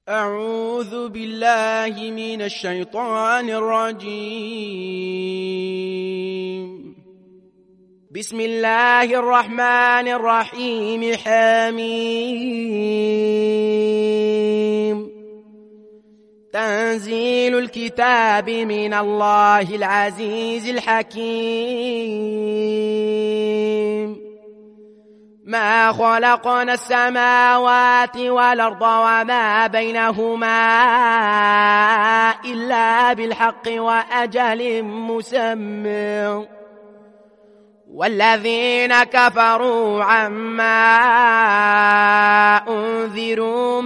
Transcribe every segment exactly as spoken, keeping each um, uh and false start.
أعوذ بالله من الشيطان الرجيم. بسم الله الرحمن الرحيم. حميم. تنزيل الكتاب من الله العزيز الحكيم. ما خلقنا السماوات والأرض وما بينهما إلا بالحق وأجل مسمى، والذين كفروا عما أنذروا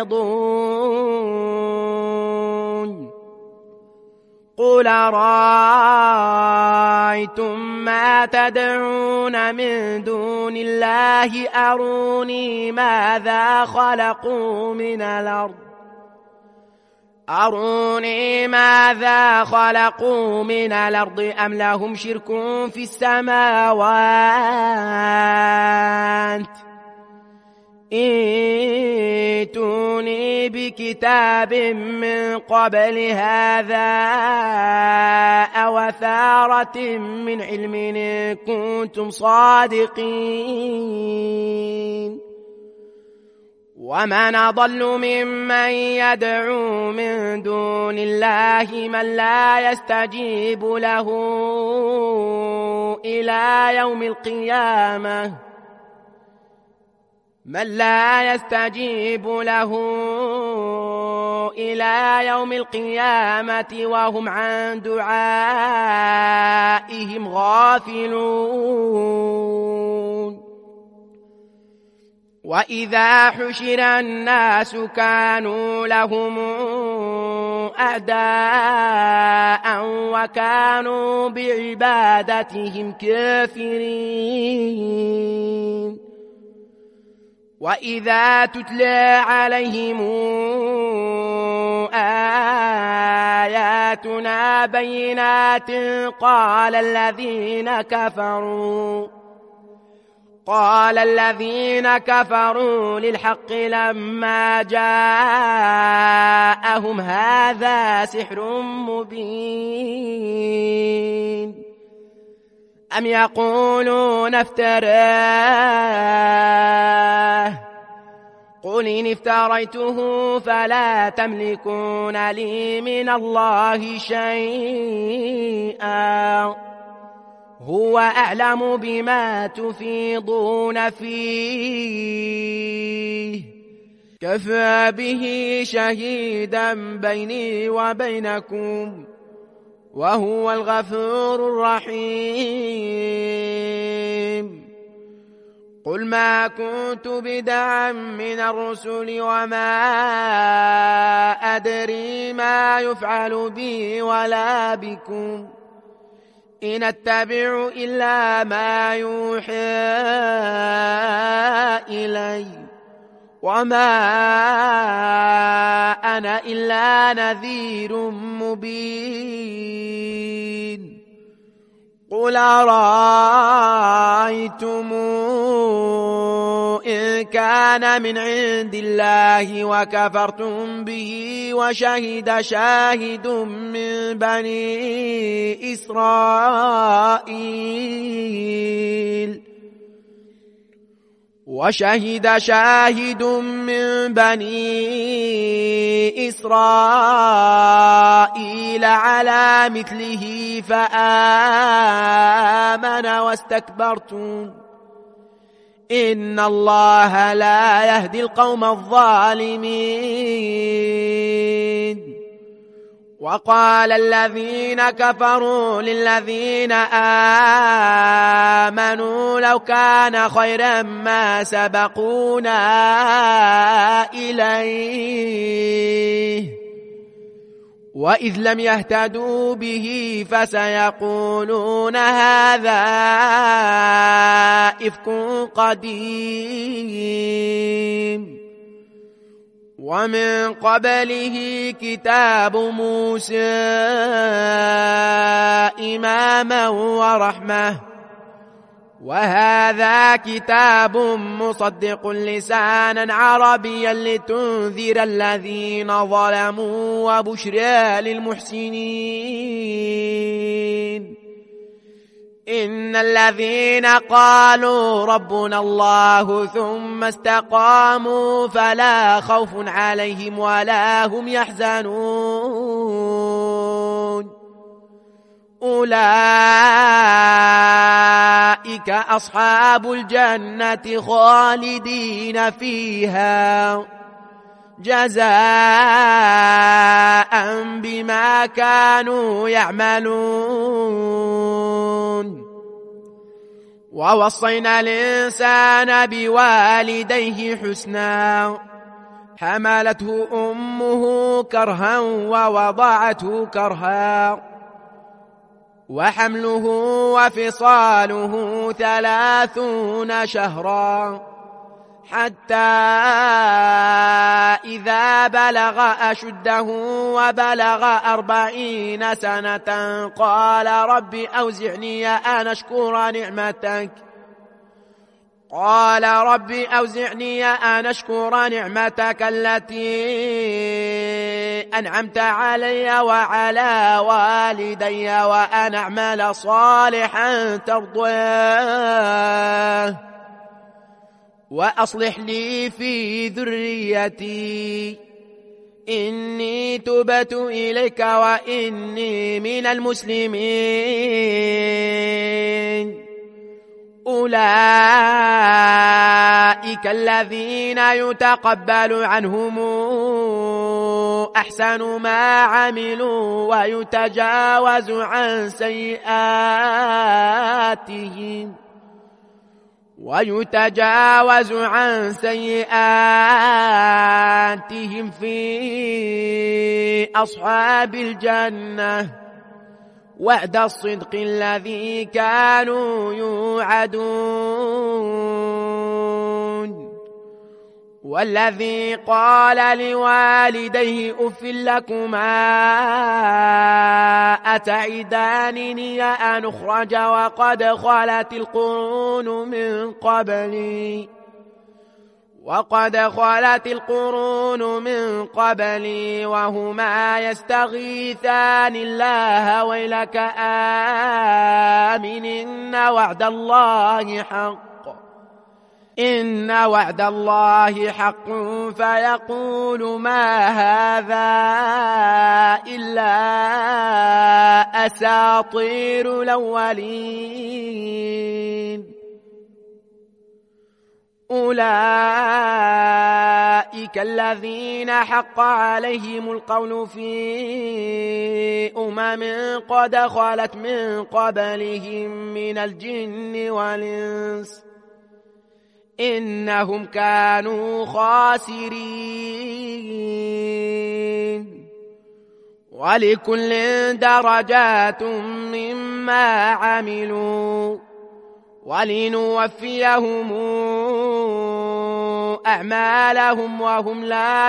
معرضون. قل رأيتم ما تدعون من دون الله أروني ماذا خلقوا من الأرض أروني ماذا خلقوا من الأرض أم لهم شرك في السماوات ائتوني بكتاب من قبل هذا أو أثارة من علم إن كنتم صادقين. ومن أضل ممن يدعو من دون الله من لا يستجيب له إلى يوم القيامة من لا يستجيب له إلى يوم القيامة وهم عن دعائهم غافلون. وإذا حشر الناس كانوا لهم أعداء وكانوا بعبادتهم كافرين. وإذا تتلى عليهم آياتنا بينات قال الذين كفروا قال الذين كفروا للحق لما جاءهم هذا سحر مبين أم يقولون افتراه قل إن افتريته فلا تملكون لي من الله شيئا هو أعلم بما تفيضون فيه كفى به شهيدا بيني وبينكم وهو الغفور الرحيم. قل ما كنت بدعا من الرسل وما أدري ما يفعل بي ولا بكم إن أتبع إلا ما يوحى إلي وما أنا إلا نذير مبين. قل أرأيتم إن كان من عند الله وكفرتم به وشهد شاهد من بني إسرائيل وشهد شاهد من بني إسرائيل على مثله فآمن واستكبرتم إن الله لا يهدي القوم الظالمين. وقال الذين كفروا للذين آمنوا لو كان خيرا ما سبقونا إليه وإذ لم يهتدوا به فسيقولون هذا إفك قديم. ومن قبله كتاب موسى إماما ورحمة وهذا كتاب مصدق لسانا عربيا لتنذر الذين ظلموا وبشرى للمحسنين. إن الذين قالوا ربنا الله ثم استقاموا فلا خوف عليهم ولا هم يحزنون. أولئك أصحاب الجنة خالدين فيها جزاء بما كانوا يعملون. ووصينا الإنسان بوالديه حسنا حملته أمه كرها ووضعته كرها وحمله وفصاله ثلاثون شهرا حتى إذا بلغ أشده وبلغ أربعين سنة قال رب أوزعني أن أشكر نعمتك قال رب أوزعني أن أشكر نعمتك التي أنعمت علي وعلى والدي وأن أعمل صالحا ترضاه وأصلح لي في ذريتي إني تبت إليك وإني من المسلمين. أولئك الذين يتقبل عنهم أحسن ما عملوا ويتجاوز عن سيئاتهم ويتجاوز عن سيئاتهم في أصحاب الجنة وعد الصدق الذي كانوا يوعدون. والذي قال لوالديه أف لكما أتعدانني أن أخرج وقد خلت القرون من قبلي وقد خلت القرون من قبلي وهما يستغيثان الله ويلك آمن إن وعد الله حق إن وعد الله حق فيقول ما هذا إلا أساطير الأولين. أولئك الذين حق عليهم القول في أمم قد خلت من قبلهم من الجن والإنس إنهم كانوا خاسرين. ولكل درجات مما عملوا ولنوفيهم أعمالهم وهم لا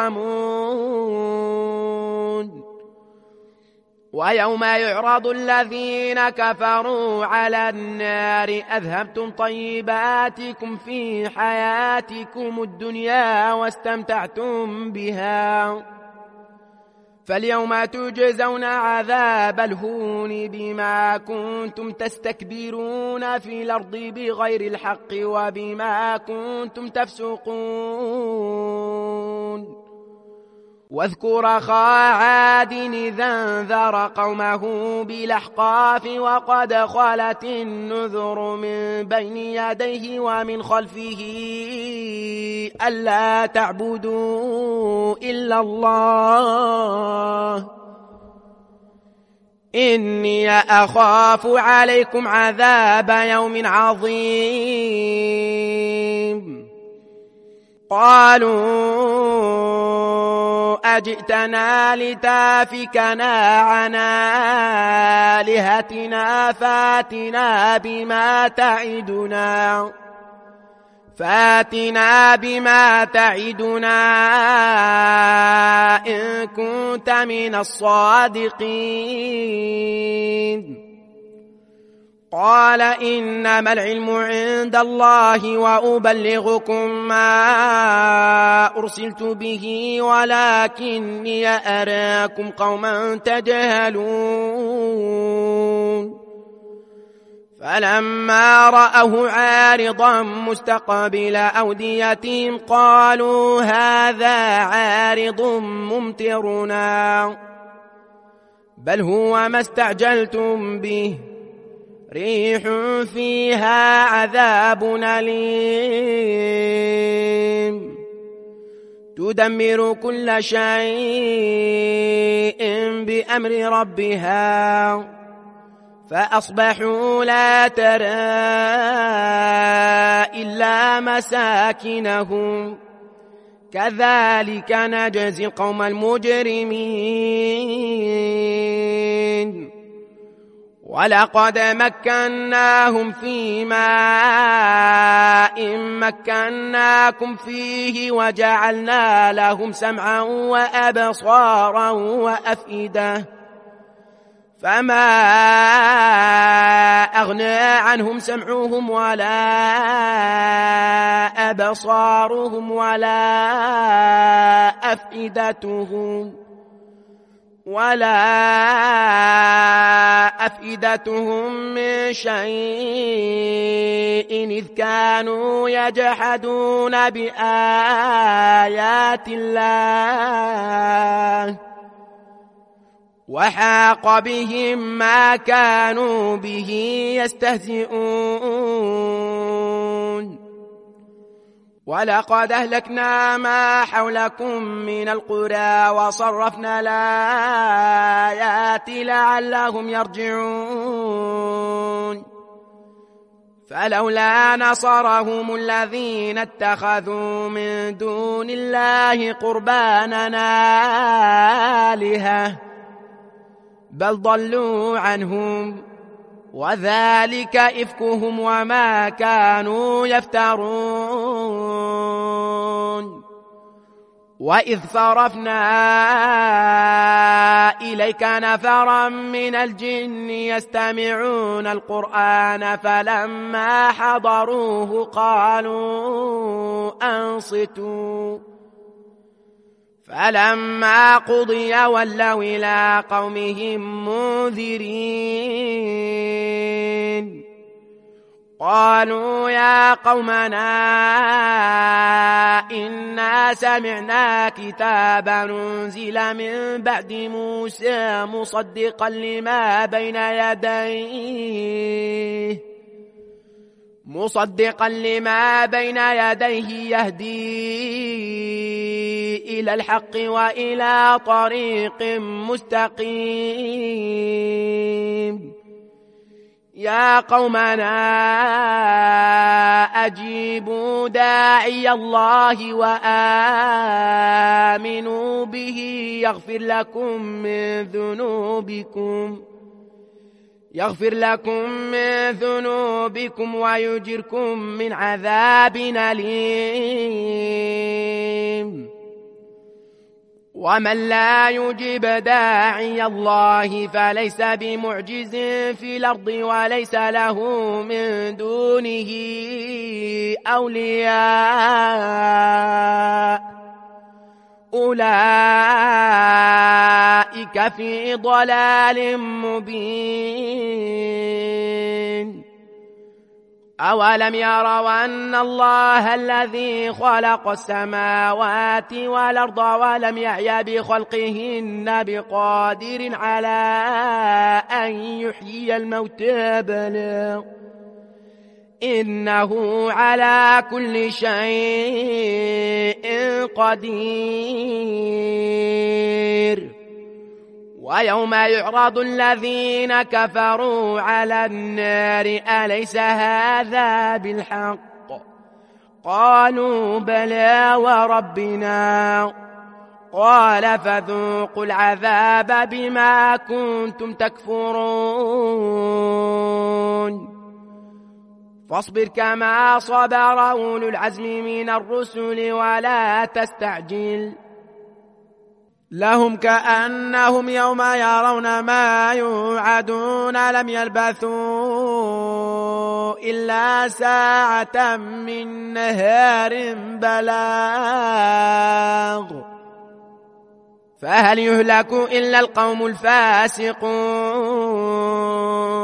يظلمون. ويوم يعرض الذين كفروا على النار أذهبتم طيباتكم في حياتكم الدنيا واستمتعتم بها فاليوم تجزون عذاب الهون بما كنتم تستكبرون في الأرض بغير الحق وبما كنتم تفسقون. واذكر أخا عاد إذا انذر قومه بالأحقاف وقد خلت النذر من بين يديه ومن خلفه ألا تعبدوا إلا الله إني أخاف عليكم عذاب يوم عظيم. قالوا أجئتنا لتافكنا عن آلهتنا فاتنا بما تعدنا فاتنا بما تعدنا إن كنت من الصادقين. قال إنما العلم عند الله وأبلغكم ما أرسلت به ولكني أراكم قوما تجهلون فلما رأوه عارضا مستقبل أوديتهم قالوا هذا عارض ممطرنا بل هو ما استعجلتم به ريح فيها عذاب أليم تدمر كل شيء بأمر ربها فأصبحوا لا ترى إلا مساكنهم كذلك نجزي القوم المجرمين ولقد مكناهم في ماء مكناكم فيه وجعلنا لهم سمعا وأبصارا وأفئدة فما أغنى عنهم سمعهم ولا أبصارهم ولا أفئدتهم ولا أفئدتهم من شيء إذ كانوا يجحدون بآيات الله وحاق بهم ما كانوا به يستهزئون ولقد أهلكنا ما حولكم من القرى وصرفنا الآيات لعلهم يرجعون فلولا نصرهم الذين اتخذوا من دون الله قربانا آلهة بل ضلوا عنهم وذلك إفكهم وما كانوا يفترون وإذ صرفنا إليك نفرا من الجن يستمعون القرآن فلما حضروه قالوا أنصتوا فلما قضي ولوا إلى قومهم منذرين قالوا يا قومنا إنا سمعنا كتابا أنزل من بعد موسى مصدقا لما بين يديه مصدقا لما بين يديه يهدي إلى الحق وإلى طريق مستقيم يا قومنا أجيبوا داعي الله وآمنوا به يغفر لكم من ذنوبكم يغفر لكم من ذنوبكم ويجركم من عذاب أليم ومن لا يجب داعي الله فليس بمعجز في الأرض وليس له من دونه أولياء أولئك في ضلال مبين أولم يروا أن الله الذي خلق السماوات والأرض ولم يعي بخلقهن بقادر على أن يحيي الموتى بلى إنه على كل شيء قدير ويوم يعرض الذين كفروا على النار أليس هذا بالحق قالوا بلى وربنا قال فذوقوا العذاب بما كنتم تكفرون فاصبر كما صبر أولو العزم من الرسل ولا تستعجل لهم كأنهم يوم يرون ما يوعدون لم يلبثوا إلا ساعة من نهار بلاغ فهل يهلك إلا القوم الفاسقون